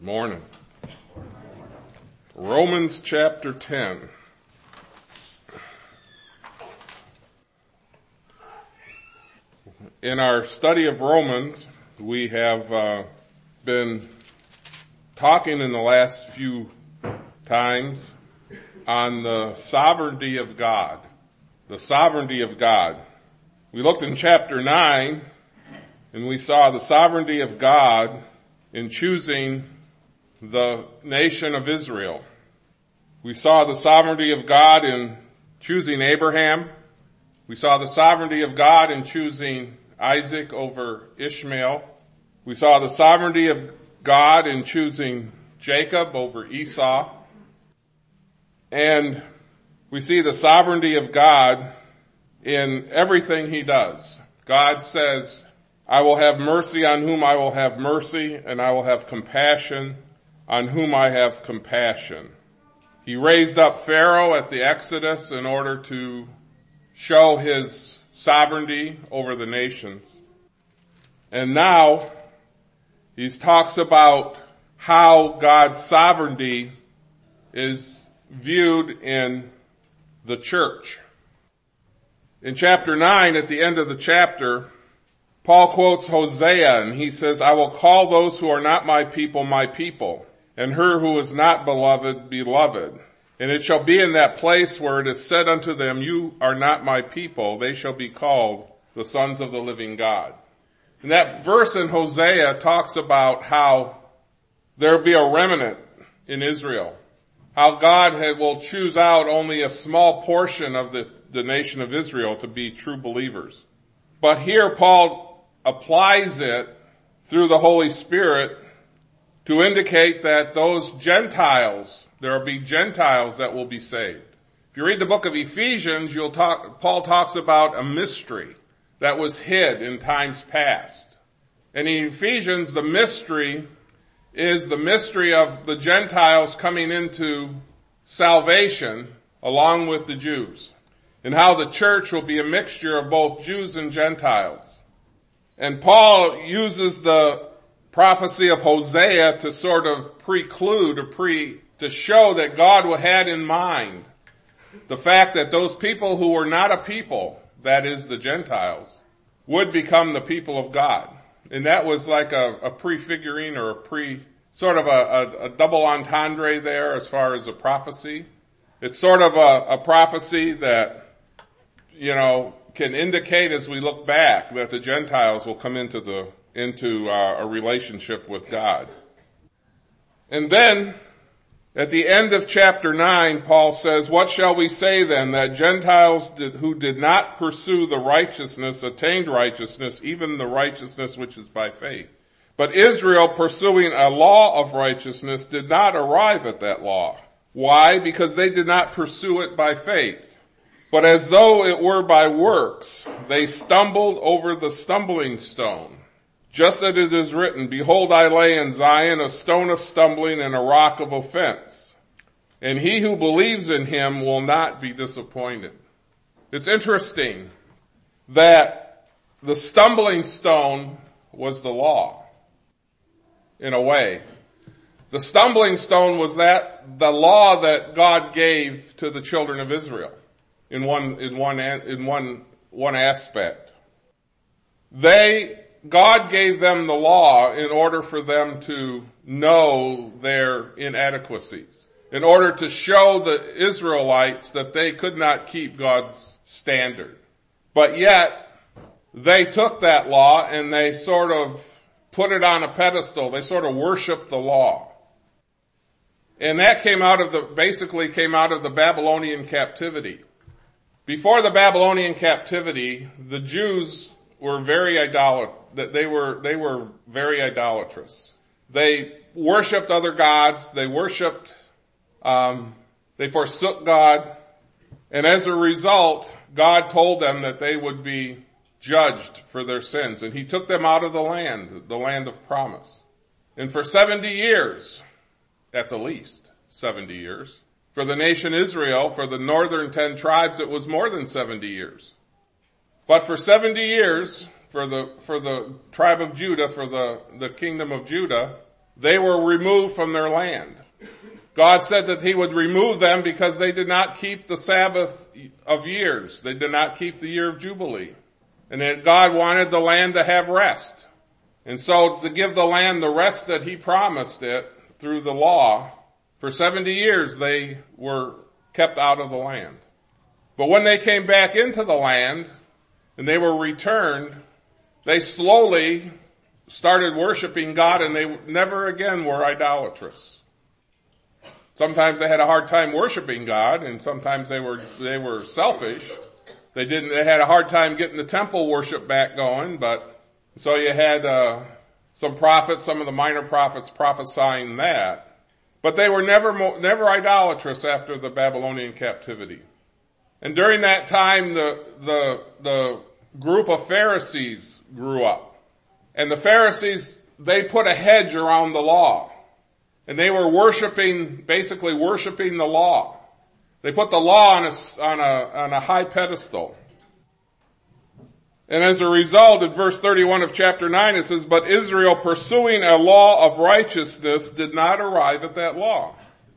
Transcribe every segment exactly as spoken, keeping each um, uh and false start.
Morning. Romans chapter ten. In our study of Romans, we have uh, been talking in the last few times on the sovereignty of God. The sovereignty of God. We looked in chapter nine and we saw the sovereignty of God in choosing the nation of Israel. We saw the sovereignty of God in choosing Abraham. We saw the sovereignty of God in choosing Isaac over Ishmael. We saw the sovereignty of God in choosing Jacob over Esau. And we see the sovereignty of God in everything he does. God says, I will have mercy on whom I will have mercy, and I will have compassion on whom I have compassion. He raised up Pharaoh at the Exodus in order to show his sovereignty over the nations. And now he talks about how God's sovereignty is viewed in the church. In chapter nine, at the end of the chapter, Paul quotes Hosea, and he says, I will call those who are not my people, my people, and her who is not beloved, beloved. And it shall be in that place where it is said unto them, you are not my people, they shall be called the sons of the living God. And that verse in Hosea talks about how there will be a remnant in Israel. How God will choose out only a small portion of the, the nation of Israel to be true believers. But here Paul applies it through the Holy Spirit to indicate that those Gentiles, there will be Gentiles that will be saved. If you read the book of Ephesians, you'll talk, Paul talks about a mystery that was hid in times past. And in Ephesians, the mystery is the mystery of the Gentiles coming into salvation along with the Jews. And how the church will be a mixture of both Jews and Gentiles. And Paul uses the prophecy of Hosea to sort of preclude or pre, to show that God had in mind the fact that those people who were not a people, that is the Gentiles, would become the people of God. And that was like a, a prefiguring or a pre, sort of a, a, a double entendre there as far as a prophecy. It's sort of a, a prophecy that, you know, can indicate as we look back that the Gentiles will come into the into uh, a relationship with God. And then, at the end of chapter nine, Paul says, what shall we say then, that Gentiles did, who did not pursue the righteousness attained righteousness, even the righteousness which is by faith. But Israel, pursuing a law of righteousness, did not arrive at that law. Why? Because they did not pursue it by faith. But as though it were by works, they stumbled over the stumbling stone. Just as it is written, behold, I lay in Zion a stone of stumbling and a rock of offense. And he who believes in him will not be disappointed. It's interesting that the stumbling stone was the law, in a way. The stumbling stone was that, the law that God gave to the children of Israel. In one, in one, in one, one aspect. They, God gave them the law in order for them to know their inadequacies. In order to show the Israelites that they could not keep God's standard. But yet, they took that law and they sort of put it on a pedestal. They sort of worshiped the law. And that came out of the, basically came out of the Babylonian captivity. Before the Babylonian captivity, the Jews were very idolat, they were, they were very idolatrous. They worshipped other gods, they worshipped, um, they forsook God, and as a result, God told them that they would be judged for their sins, and he took them out of the land, the land of promise. And for seventy years, at the least, seventy years, for the nation Israel, for the northern ten tribes, it was more than seventy years. But for seventy years, for the, for the tribe of Judah, for the, the kingdom of Judah, they were removed from their land. God said that he would remove them because they did not keep the Sabbath of years. They did not keep the year of Jubilee. And that God wanted the land to have rest. And so to give the land the rest that he promised it through the law, for seventy years they were kept out of the land. But when they came back into the land and they were returned, they slowly started worshiping God, and they never again were idolatrous. Sometimes they had a hard time worshiping God, and sometimes they were they were selfish. They didn't. They had a hard time getting the temple worship back going, but so you had uh, some prophets, some of the minor prophets prophesying that. But they were never never idolatrous after the Babylonian captivity. And during that time, the the the group of Pharisees grew up. And the Pharisees, they put a hedge around the law. And they were worshiping, basically worshiping the law. They put the law on a, on a, on a high pedestal. And as a result, in verse thirty-one of chapter nine, it says, "But Israel, pursuing a law of righteousness, did not arrive at that law."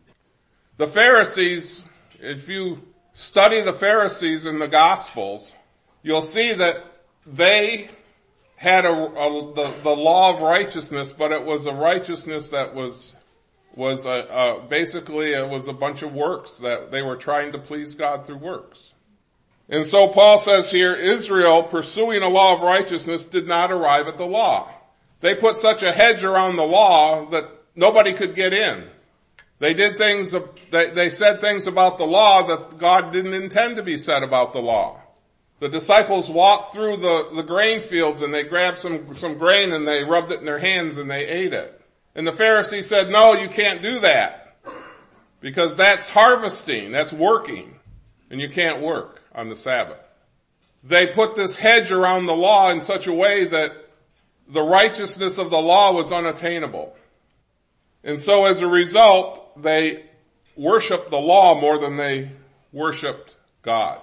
The Pharisees, if you study the Pharisees in the Gospels, you'll see that they had a, a the, the law of righteousness, but it was a righteousness that was was a, a basically it was a bunch of works that they were trying to please God through works. And so Paul says here, Israel, pursuing a law of righteousness, did not arrive at the law. They put such a hedge around the law that nobody could get in. They did things, they, they said things about the law that God didn't intend to be said about the law. The disciples walked through the, the grain fields and they grabbed some, some grain and they rubbed it in their hands and they ate it. And the Pharisees said, no, you can't do that. Because that's harvesting, that's working. And you can't work on the Sabbath. They put this hedge around the law in such a way that the righteousness of the law was unattainable. And so as a result, they worshiped the law more than they worshiped God.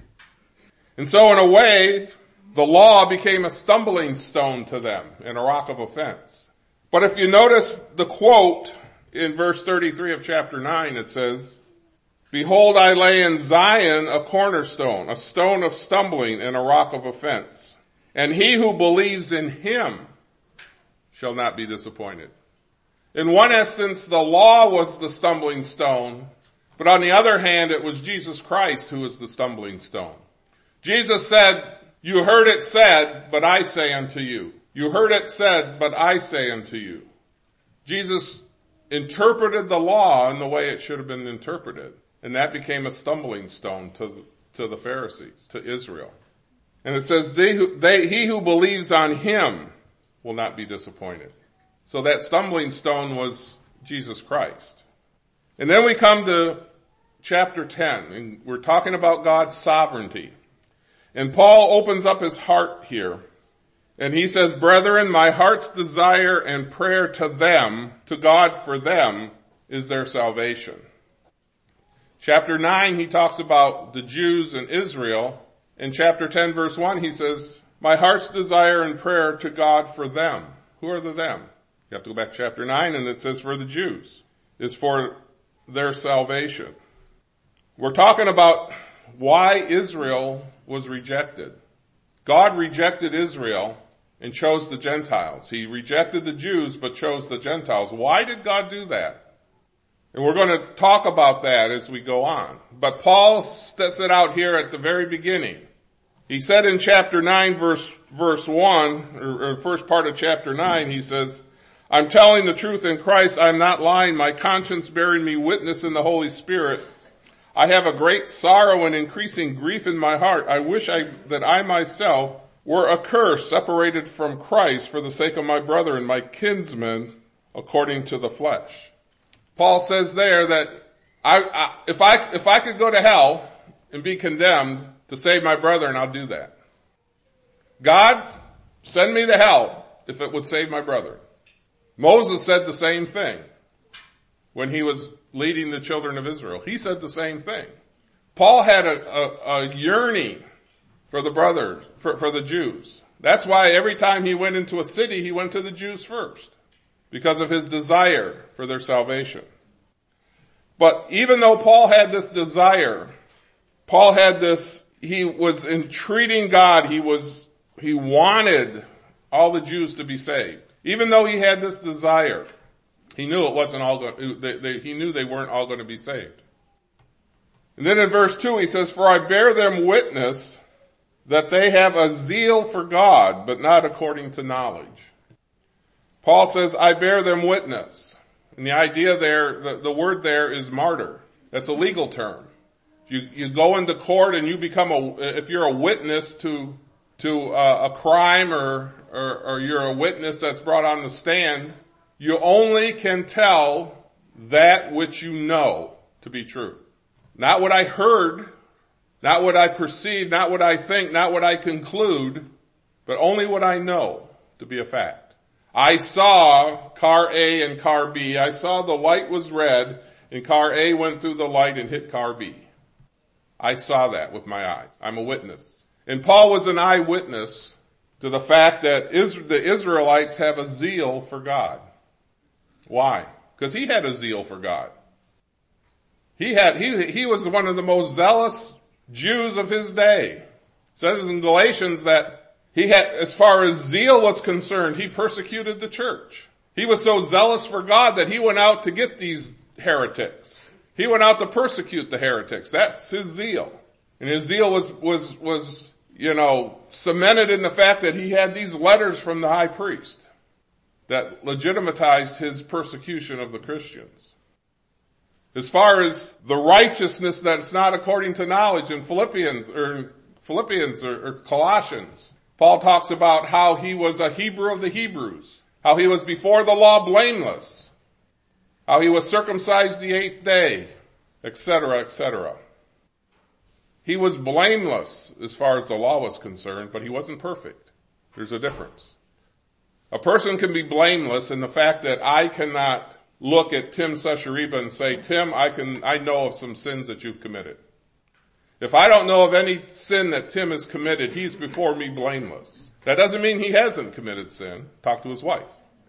And so in a way, the law became a stumbling stone to them and a rock of offense. But if you notice the quote in verse thirty-three of chapter nine, it says, "Behold, I lay in Zion a cornerstone, a stone of stumbling and a rock of offense. And he who believes in him shall not be disappointed." In one instance, the law was the stumbling stone, but on the other hand, it was Jesus Christ who was the stumbling stone. Jesus said, "You heard it said, but I say unto you. You heard it said, but I say unto you." Jesus interpreted the law in the way it should have been interpreted. And that became a stumbling stone to the, to the Pharisees, to Israel. And it says, they who, they, he who believes on him will not be disappointed. So that stumbling stone was Jesus Christ. And then we come to chapter ten, and we're talking about God's sovereignty. And Paul opens up his heart here. And he says, "Brethren, my heart's desire and prayer to them, to God for them, is their salvation." Chapter nine, he talks about the Jews and Israel. In chapter ten, verse one, he says, "My heart's desire and prayer to God for them." Who are the them? You have to go back to chapter nine, and it says for the Jews, is for their salvation. We're talking about why Israel was rejected. God rejected Israel and chose the Gentiles. He rejected the Jews but chose the Gentiles. Why did God do that? And we're going to talk about that as we go on. But Paul sets it out here at the very beginning. He said in chapter nine, verse, verse one, or, or first part of chapter nine, he says, "I'm telling the truth in Christ. I'm not lying. My conscience bearing me witness in the Holy Spirit. I have a great sorrow and increasing grief in my heart. I wish I, that I myself were accursed, separated from Christ for the sake of my brethren, my kinsmen, according to the flesh." Paul says there that I, I, if I, if I could go to hell and be condemned to save my brethren, I'll do that. God, send me to hell if it would save my brethren. Moses said the same thing when he was leading the children of Israel. He said the same thing. Paul had a, a, a yearning for the brothers, for, for the Jews. That's why every time he went into a city, he went to the Jews first. because of his desire for their salvation. But even though Paul had this desire, Paul had this, he was entreating God, he was, he wanted all the Jews to be saved. Even though he had this desire, he knew it wasn't all going, they, they, he knew they weren't all going to be saved. And then in verse two he says, "For I bear them witness that they have a zeal for God, but not according to knowledge." Paul says, I bear them witness. And the idea there, the, the word there is martyr. That's a legal term. You, you go into court and you become a, if you're a witness to, to uh, a crime or, or, or you're a witness that's brought on the stand, you only can tell that which you know to be true. Not what I heard, not what I perceive, not what I think, not what I conclude, but only what I know to be a fact. I saw car A and car B. I saw the light was red and car A went through the light and hit car B. I saw that with my eyes. I'm a witness. And Paul was an eyewitness to the fact that the Israelites have a zeal for God. Why? Because he had a zeal for God. He had, he, he was one of the most zealous Jews of his day. It says in Galatians that he had, as far as zeal was concerned, he persecuted the church. He was so zealous for God that he went out to get these heretics. He went out to persecute the heretics. That's his zeal. And his zeal was, was, was, you know, cemented in the fact that he had these letters from the high priest that legitimatized his persecution of the Christians. As far as the righteousness that's not according to knowledge in Philippians or Philippians or, or Colossians, Paul talks about how he was a Hebrew of the Hebrews, how he was before the law blameless, how he was circumcised the eighth day, et cetera, et cetera. He was blameless as far as the law was concerned, but he wasn't perfect. There's a difference. A person can be blameless in the fact that I cannot look at Tim Seshariba and say, Tim, I can, I know of some sins that you've committed. If I don't know of any sin that Tim has committed, he's before me blameless. That doesn't mean he hasn't committed sin. Talk to his wife.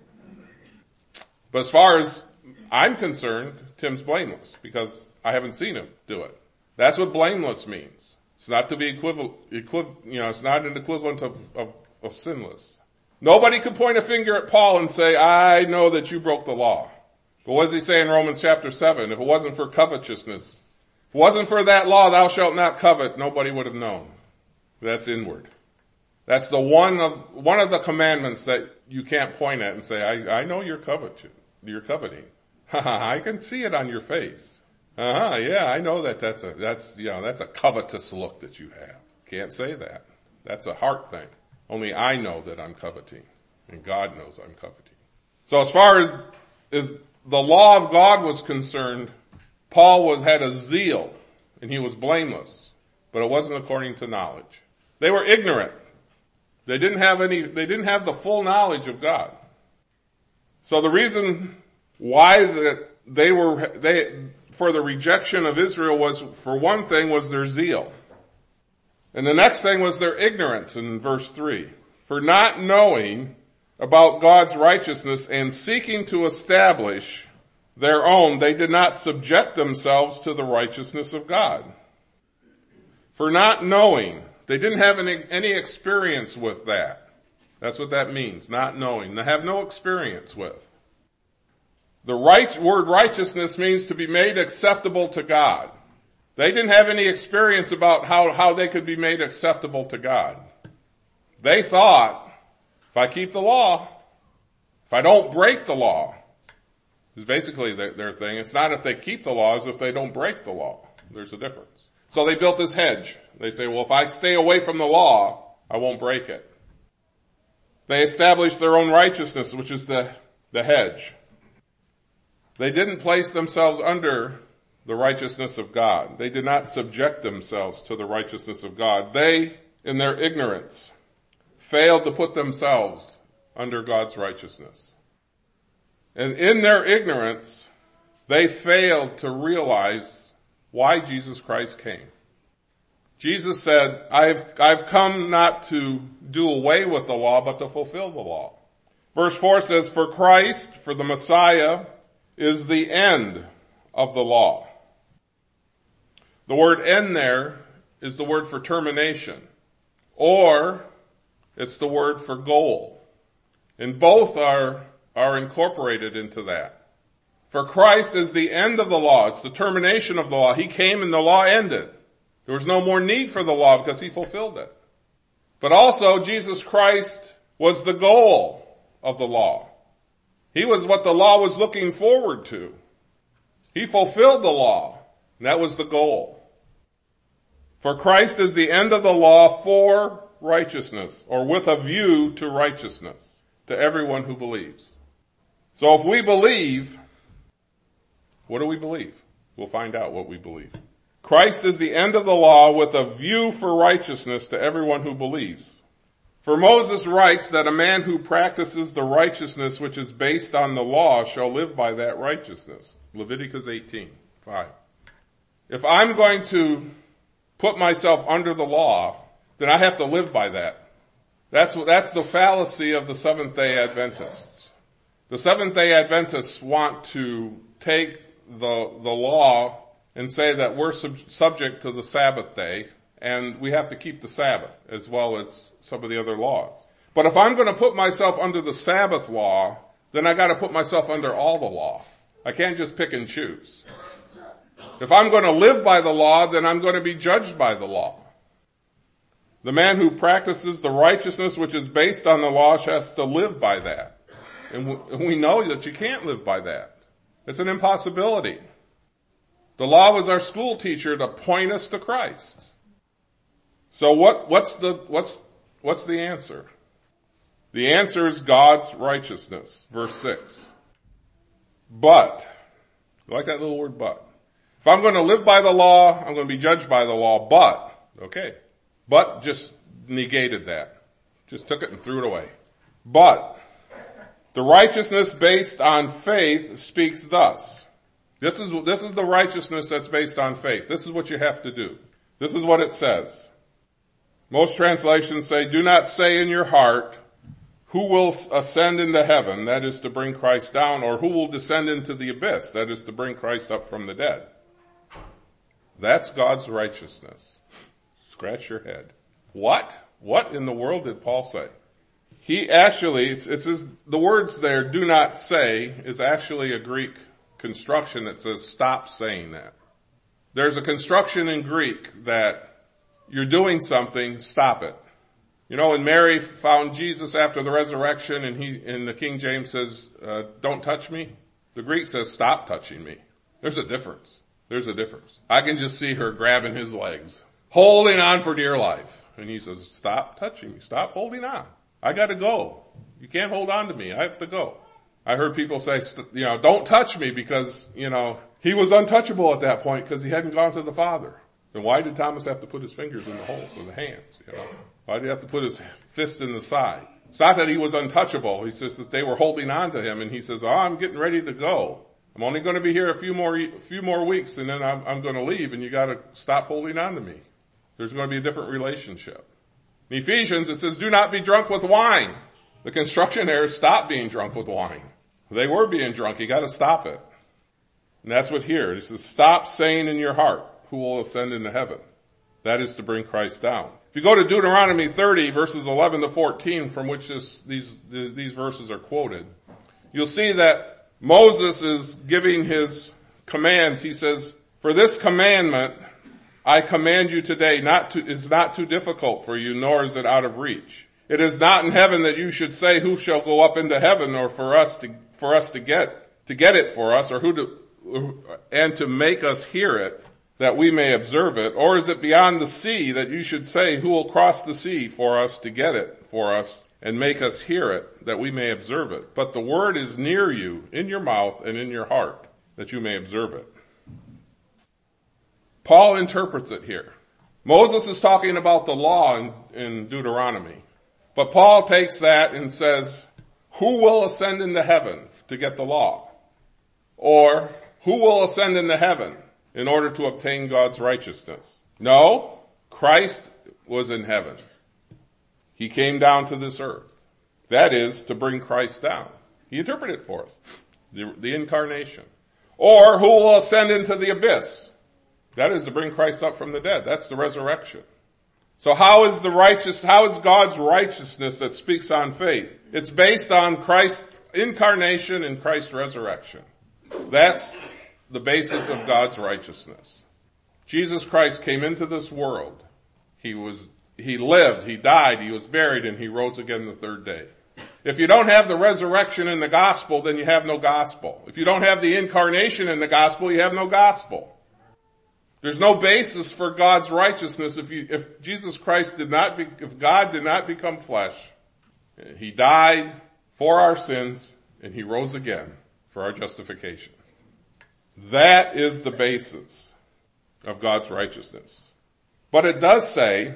But as far as I'm concerned, Tim's blameless because I haven't seen him do it. That's what blameless means. It's not to be equivalent, equiv- you know, it's not an equivalent of, of, of sinless. Nobody could point a finger at Paul and say, I know that you broke the law. But what does he say in Romans chapter seven? If it wasn't for covetousness, if it wasn't for that law, thou shalt not covet, nobody would have known. That's inward. That's the one of, one of the commandments that you can't point at and say, I, I know you're coveting. You're coveting. I can see it on your face. Uh-huh, yeah, I know that that's a, that's, you know, that's a covetous look that you have. Can't say that. That's a heart thing. Only I know that I'm coveting. And God knows I'm coveting. So as far as, as the law of God was concerned, Paul was, had a zeal, and he was blameless, but it wasn't according to knowledge. They were ignorant. They didn't have any, they didn't have the full knowledge of God. So the reason why that they were, they, for the rejection of Israel was, for one thing, was their zeal. And the next thing was their ignorance in verse three. For not knowing about God's righteousness and seeking to establish their own, they did not subject themselves to the righteousness of God. For not knowing, they didn't have any, any experience with that. That's what that means, not knowing. They have no experience with. The right, word righteousness means to be made acceptable to God. They didn't have any experience about how, how they could be made acceptable to God. They thought, if I keep the law, if I don't break the law, is basically their, their thing. It's not if they keep the law, it's if they don't break the law. There's a difference. So they built this hedge. They say, well, if I stay away from the law, I won't break it. They established their own righteousness, which is the, the hedge. They didn't place themselves under the righteousness of God. They did not subject themselves to the righteousness of God. They, in their ignorance, failed to put themselves under God's righteousness. And in their ignorance, they failed to realize why Jesus Christ came. Jesus said, I've, I've come not to do away with the law, but to fulfill the law. Verse four says, for Christ, for the Messiah, is the end of the law. The word end there is the word for termination, or it's the word for goal. And both are, are incorporated into that. For Christ is the end of the law. It's the termination of the law. He came and the law ended. There was no more need for the law because he fulfilled it. But also, Jesus Christ was the goal of the law. He was what the law was looking forward to. He fulfilled the law, and that was the goal. For Christ is the end of the law for righteousness, or with a view to righteousness, to everyone who believes. So if we believe, what do we believe? We'll find out what we believe. Christ is the end of the law with a view for righteousness to everyone who believes. For Moses writes that a man who practices the righteousness which is based on the law shall live by that righteousness. Leviticus eighteen, five. If I'm going to put myself under the law, then I have to live by that. That's, that's the fallacy of the Seventh-day Adventists. The Seventh-day Adventists want to take the, the law and say that we're sub- subject to the Sabbath day, and we have to keep the Sabbath as well as some of the other laws. But if I'm going to put myself under the Sabbath law, then I got to put myself under all the law. I can't just pick and choose. If I'm going to live by the law, then I'm going to be judged by the law. The man who practices the righteousness which is based on the law has to live by that. And we know that you can't live by that. It's an impossibility. The law was our school teacher to point us to Christ. So what, what's the, what's, what's the answer? The answer is God's righteousness. Verse six. But, I like that little word but. If I'm going to live by the law, I'm going to be judged by the law, but, okay. But just negated that. Just took it and threw it away. But, the righteousness based on faith speaks thus. This is, this is the righteousness that's based on faith. This is what you have to do. This is what it says. Most translations say, do not say in your heart, who will ascend into heaven, that is to bring Christ down, or who will descend into the abyss, that is to bring Christ up from the dead. That's God's righteousness. Scratch your head. What? What in the world did Paul say? He actually, it's, it's his, the words there, do not say, is actually a Greek construction that says stop saying that. There's a construction in Greek that you're doing something, stop it. You know, when Mary found Jesus after the resurrection and he, and the King James says, uh, don't touch me, the Greek says stop touching me. There's a difference. There's a difference. I can just see her grabbing his legs, holding on for dear life. And he says, stop touching me. Stop holding on. I gotta go. You can't hold on to me. I have to go. I heard people say, you know, don't touch me because, you know, he was untouchable at that point because he hadn't gone to the Father. Then why did Thomas have to put his fingers in the holes of the hands, you know? Why did he have to put his fist in the side? It's not that he was untouchable. It's just that they were holding on to him and he says, oh, I'm getting ready to go. I'm only going to be here a few more, a few more weeks and then I'm, I'm going to leave and you got to stop holding on to me. There's going to be a different relationship. In Ephesians, it says, do not be drunk with wine. The construction there is stop being drunk with wine. They were being drunk. You got to stop it. And that's what here. It says, stop saying in your heart, who will ascend into heaven? That is to bring Christ down. If you go to Deuteronomy thirty, verses eleven to fourteen, from which this, these, these verses are quoted, you'll see that Moses is giving his commands. He says, for this commandment, I command you today, not to, is not too difficult for you, nor is it out of reach. It is not in heaven that you should say, who shall go up into heaven, or for us to, for us to get, to get it for us, or who to, and to make us hear it, that we may observe it. Or is it beyond the sea that you should say, who will cross the sea for us to get it for us, and make us hear it, that we may observe it? But the word is near you, in your mouth and in your heart, that you may observe it. Paul interprets it here. Moses is talking about the law in, in Deuteronomy. But Paul takes that and says, who will ascend into heaven to get the law? Or, who will ascend into heaven in order to obtain God's righteousness? No, Christ was in heaven. He came down to this earth. That is to bring Christ down. He interpreted it for us. The, the incarnation. Or who will ascend into the abyss? That is to bring Christ up from the dead. That's the resurrection. So how is the righteous, how is God's righteousness that speaks on faith? It's based on Christ's incarnation and Christ's resurrection. That's the basis of God's righteousness. Jesus Christ came into this world. He was, he lived, he died, he was buried, and he rose again the third day. If you don't have the resurrection in the gospel, then you have no gospel. If you don't have the incarnation in the gospel, you have no gospel. There's no basis for God's righteousness if you, if Jesus Christ did not be, if God did not become flesh. He died for our sins and he rose again for our justification. That is the basis of God's righteousness. But it does say,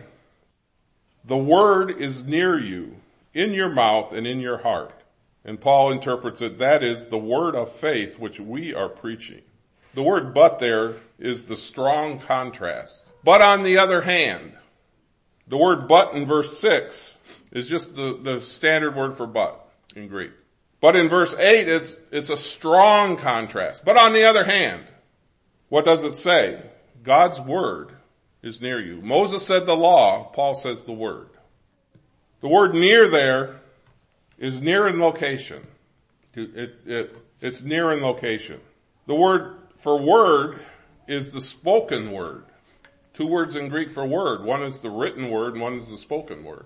the word is near you, in your mouth and in your heart. And Paul interprets it, that is the word of faith which we are preaching. The word but there is the strong contrast. But on the other hand, the word but in verse six is just the, the standard word for but in Greek. But in verse eight, it's, it's a strong contrast. But on the other hand, what does it say? God's word is near you. Moses said the law, Paul says the word. The word near there is near in location. It, it, it's near in location. The word for word is the spoken word. Two words in Greek for word. One is the written word and one is the spoken word.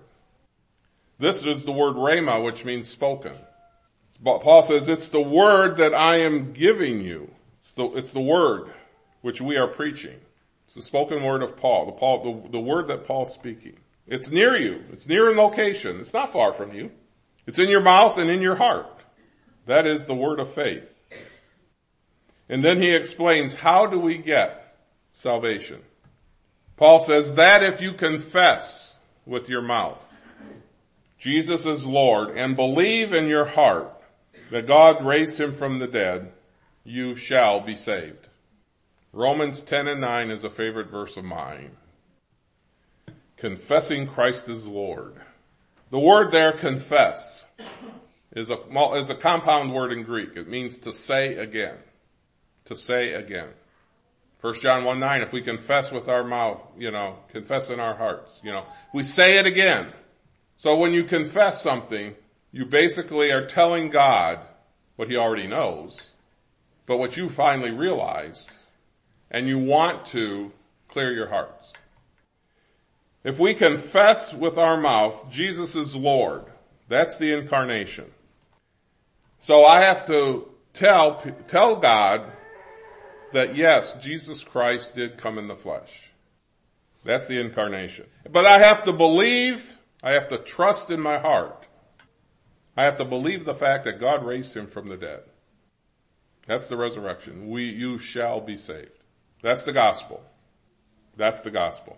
This is the word rhema, which means spoken. Paul says it's the word that I am giving you. It's the, it's the word which we are preaching. It's the spoken word of Paul, the, Paul, the, the word that Paul's speaking. It's near you. It's near in location. It's not far from you. It's in your mouth and in your heart. That is the word of faith. And then he explains, how do we get salvation? Paul says that if you confess with your mouth Jesus is Lord and believe in your heart that God raised him from the dead, you shall be saved. Romans ten and nine is a favorite verse of mine. Confessing Christ is Lord. The word there, confess, is a, is a compound word in Greek. It means to say again. To say again. First John one nine, if we confess with our mouth, you know, confess in our hearts, you know, we say it again. So when you confess something, you basically are telling God what he already knows, but what you finally realized, and you want to clear your hearts. If we confess with our mouth, Jesus is Lord, that's the incarnation. So I have to tell, tell God that yes, Jesus Christ did come in the flesh. That's the incarnation. But I have to believe, I have to trust in my heart. I have to believe the fact that God raised him from the dead. That's the resurrection. We, you shall be saved. That's the gospel. That's the gospel.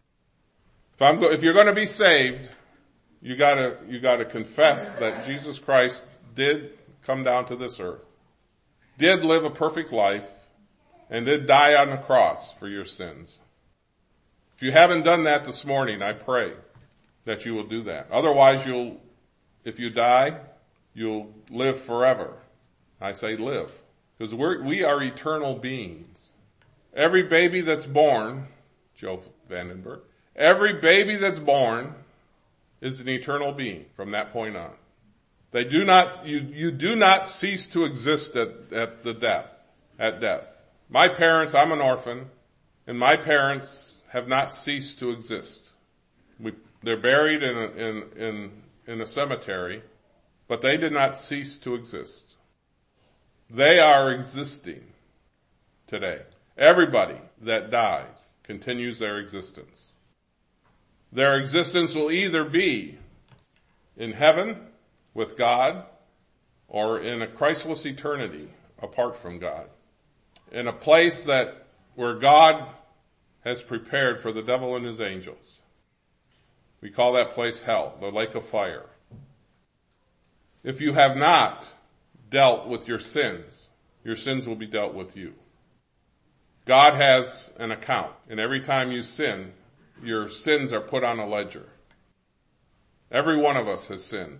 If I'm go, if you're going to be saved, you gotta, you gotta confess that Jesus Christ did come down to this earth, did live a perfect life, and did die on the cross for your sins. If you haven't done that this morning, I pray that you will do that. Otherwise, you'll, if you die, you'll live forever. I say live, because we're, we are eternal beings. Every baby that's born, Joe Vandenberg, every baby that's born is an eternal being from that point on. They do not, you, you do not cease to exist at, at the death, at death. My parents, I'm an orphan, and my parents have not ceased to exist. We, they're buried in a, in, in, in a cemetery, but they did not cease to exist. They are existing today. Everybody that dies continues their existence. Their existence will either be in heaven with God or in a Christless eternity apart from God. In a place that where God has prepared for the devil and his angels. We call that place hell, the lake of fire. If you have not dealt with your sins, your sins will be dealt with you. God has an account, and every time you sin, your sins are put on a ledger. Every one of us has sinned.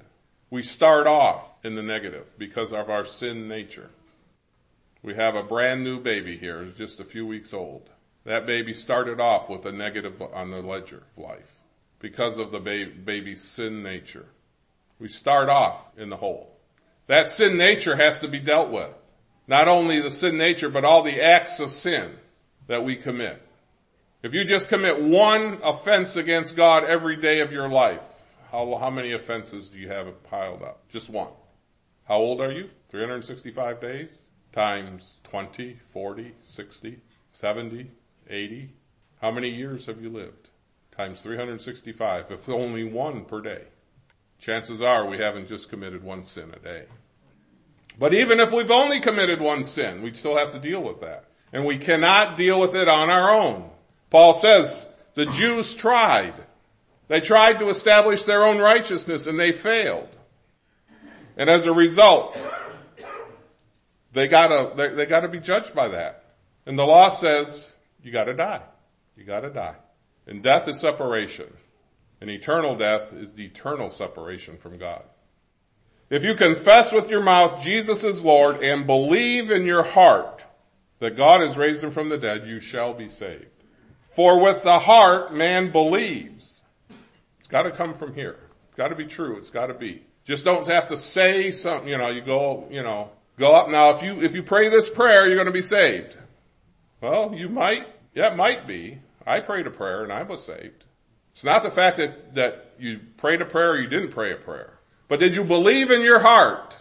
We start off in the negative because of our sin nature. We have a brand new baby here, just a few weeks old. That baby started off with a negative on the ledger of life because of the ba- baby's sin nature. We start off in the hole. That sin nature has to be dealt with. Not only the sin nature, but all the acts of sin that we commit. If you just commit one offense against God every day of your life, how, how many offenses do you have piled up? Just one. How old are you? three hundred sixty-five days? Times twenty, forty, sixty, seventy, eighty. How many years have you lived? Times three hundred sixty-five, if only one per day. Chances are we haven't just committed one sin a day. But even if we've only committed one sin, we still have to deal with that. And we cannot deal with it on our own. Paul says the Jews tried. They tried to establish their own righteousness and they failed. And as a result, they gotta, they, they gotta be judged by that. And the law says, you gotta die. You gotta die. And death is separation. And eternal death is the eternal separation from God. If you confess with your mouth Jesus is Lord and believe in your heart that God has raised him from the dead, you shall be saved. For with the heart man believes. It's got to come from here. It's got to be true. It's got to be. Just don't have to say something, you know, you go, you know, go up. Now if you, if you pray this prayer, you're going to be saved. Well, you might, yeah, it might be. I prayed a prayer and I was saved. It's not the fact that, that you prayed a prayer or you didn't pray a prayer. But did you believe in your heart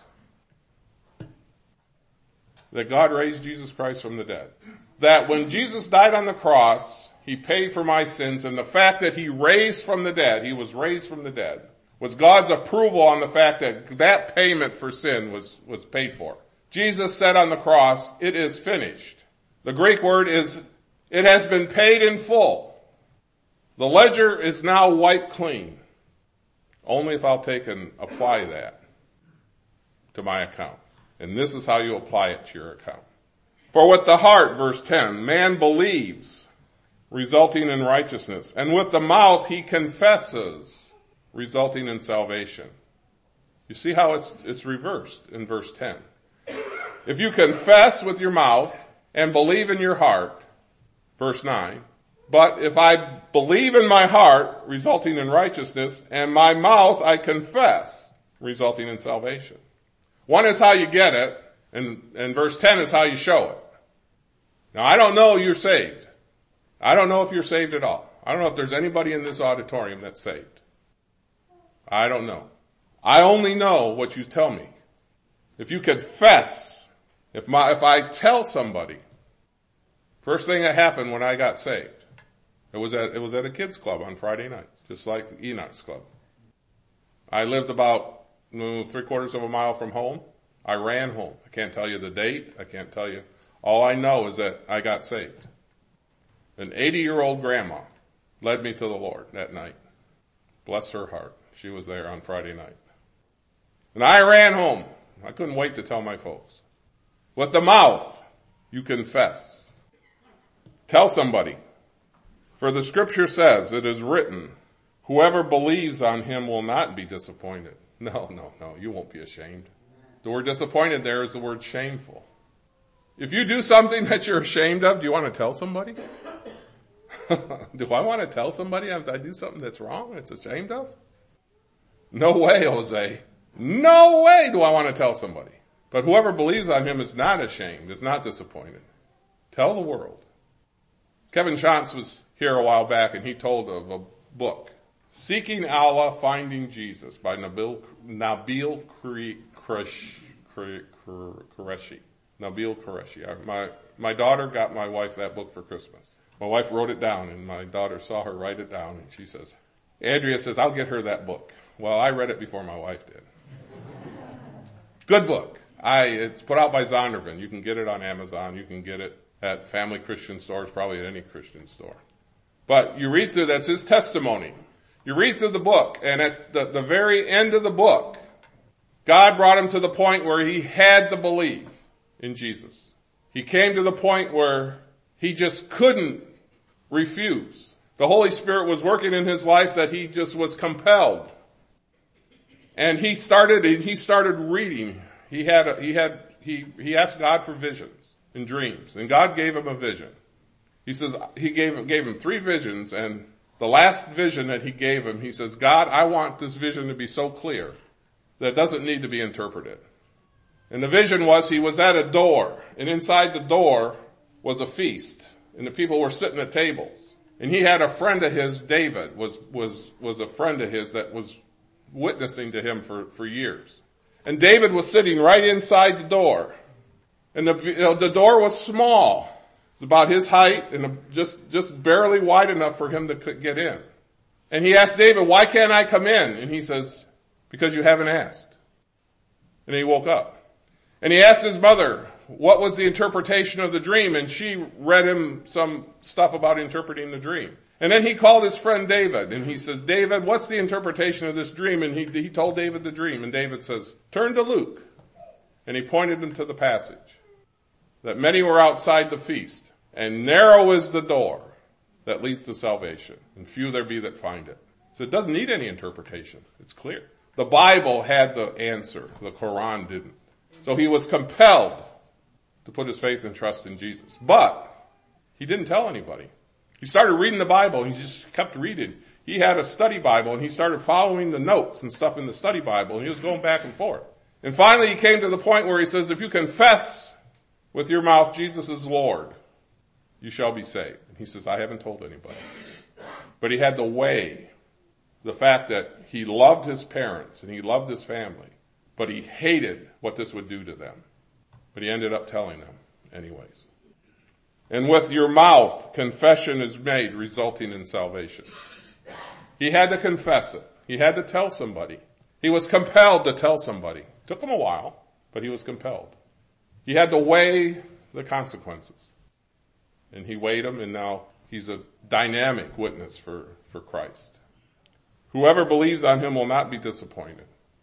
that God raised Jesus Christ from the dead? That when Jesus died on the cross, he paid for my sins, and the fact that he raised from the dead, he was raised from the dead, was God's approval on the fact that that payment for sin was, was paid for. Jesus said on the cross, it is finished. The Greek word is, it has been paid in full. The ledger is now wiped clean. Only if I'll take and apply that to my account. And this is how you apply it to your account. For with the heart, verse ten, man believes, resulting in righteousness. And with the mouth he confesses, resulting in salvation. You see how it's, it's reversed in verse ten. If you confess with your mouth and believe in your heart, verse nine, but if I believe in my heart, resulting in righteousness, and my mouth I confess, resulting in salvation. One is how you get it, and, and verse ten is how you show it. Now I don't know you're saved. I don't know if you're saved at all. I don't know if there's anybody in this auditorium that's saved. I don't know. I only know what you tell me. If you confess, if my, if I tell somebody, first thing that happened when I got saved, It was at, it was at a kids club on Friday nights, just like Enoch's club. I lived about mm, three quarters of a mile from home. I ran home. I can't tell you the date. I can't tell you. All I know is that I got saved. An eighty year old grandma led me to the Lord that night. Bless her heart. She was there on Friday night. And I ran home. I couldn't wait to tell my folks. With the mouth, you confess. Tell somebody. For the scripture says, it is written, whoever believes on him will not be disappointed. No, no, no, you won't be ashamed. The word disappointed there is the word shameful. If you do something that you're ashamed of, do you want to tell somebody? Do I want to tell somebody I do something that's wrong, that's ashamed of? No way, Jose. No way do I want to tell somebody. But whoever believes on him is not ashamed, is not disappointed. Tell the world. Kevin Shantz was here a while back and he told of a book, Seeking Allah, Finding Jesus by Nabil, Nabil Qureshi. Nabil Qureshi. My, my daughter got my wife that book for Christmas. My wife wrote it down and my daughter saw her write it down and she says, Andrea says, I'll get her that book. Well, I read it before my wife did. Good book. I, it's put out by Zondervan. You can get it on Amazon. You can get it at Family Christian stores, probably at any Christian store. But you read through, that's his testimony. You read through the book, and at the, the very end of the book, God brought him to the point where he had to believe in Jesus. He came to the point where he just couldn't refuse. The Holy Spirit was working in his life that he just was compelled. And he started, he started reading. He had, a, he had, he, he asked God for visions and dreams, and God gave him a vision. He says, he gave, gave him three visions, and the last vision that he gave him, he says, God, I want this vision to be so clear that it doesn't need to be interpreted. And the vision was he was at a door, and inside the door was a feast, and the people were sitting at tables. And he had a friend of his, David, was, was, was a friend of his that was witnessing to him for, for years. And David was sitting right inside the door. And the, you know, the door was small. It was about his height and just, just barely wide enough for him to get in. And he asked David, why can't I come in? And he says, because you haven't asked. And he woke up. And he asked his mother, what was the interpretation of the dream? And she read him some stuff about interpreting the dream. And then he called his friend David, and he says, David, what's the interpretation of this dream? And he, he told David the dream, and David says, turn to Luke. And he pointed him to the passage, that many were outside the feast, and narrow is the door that leads to salvation, and few there be that find it. So it doesn't need any interpretation. It's clear. The Bible had the answer. The Quran didn't. So he was compelled to put his faith and trust in Jesus. But he didn't tell anybody. He started reading the Bible, and he just kept reading. He had a study Bible, and he started following the notes and stuff in the study Bible, and he was going back and forth. And finally he came to the point where he says, if you confess with your mouth Jesus is Lord, you shall be saved. And he says, I haven't told anybody. But he had to weigh the fact that he loved his parents and he loved his family, but he hated what this would do to them. But he ended up telling them anyways. And with your mouth, confession is made, resulting in salvation. He had to confess it. He had to tell somebody. He was compelled to tell somebody. It took him a while, but he was compelled. He had to weigh the consequences. And he weighed them, and now he's a dynamic witness for, for Christ. Whoever believes on him will not be disappointed.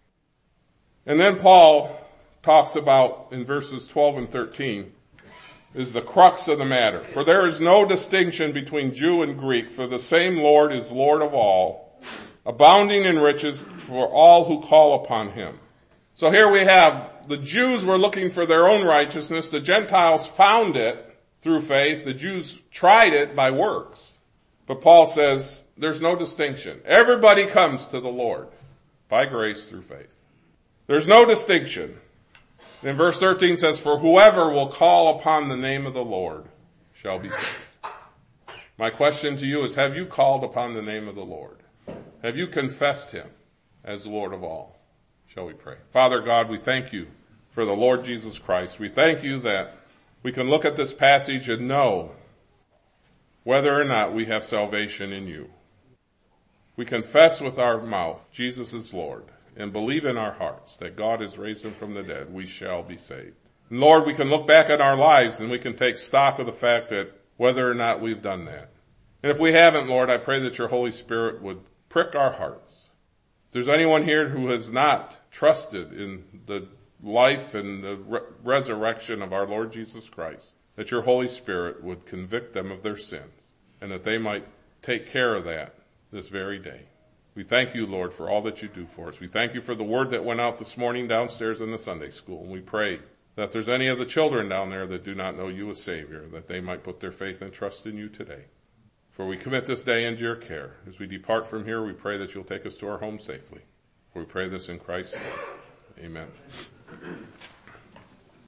And then Paul talks about, in verses twelve and thirteen, is the crux of the matter. For there is no distinction between Jew and Greek, for the same Lord is Lord of all, abounding in riches for all who call upon him. So here we have, the Jews were looking for their own righteousness. The Gentiles found it through faith. The Jews tried it by works. But Paul says there's no distinction. Everybody comes to the Lord by grace through faith. There's no distinction. And verse thirteen says, for whoever will call upon the name of the Lord shall be saved. My question to you is, have you called upon the name of the Lord? Have you confessed him as Lord of all? Shall we pray? Father God, we thank you for the Lord Jesus Christ. We thank you that we can look at this passage and know whether or not we have salvation in you. We confess with our mouth Jesus is Lord, and believe in our hearts that God has raised him from the dead, we shall be saved. And Lord, we can look back at our lives and we can take stock of the fact that whether or not we've done that. And if we haven't, Lord, I pray that your Holy Spirit would prick our hearts. If there's anyone here who has not trusted in the life and the re- resurrection of our Lord Jesus Christ, that your Holy Spirit would convict them of their sins and that they might take care of that this very day. We thank you, Lord, for all that you do for us. We thank you for the word that went out this morning downstairs in the Sunday school. And we pray that if there's any of the children down there that do not know you as Savior, that they might put their faith and trust in you today. For we commit this day into your care. As we depart from here, we pray that you'll take us to our home safely. For we pray this in Christ's name. Amen.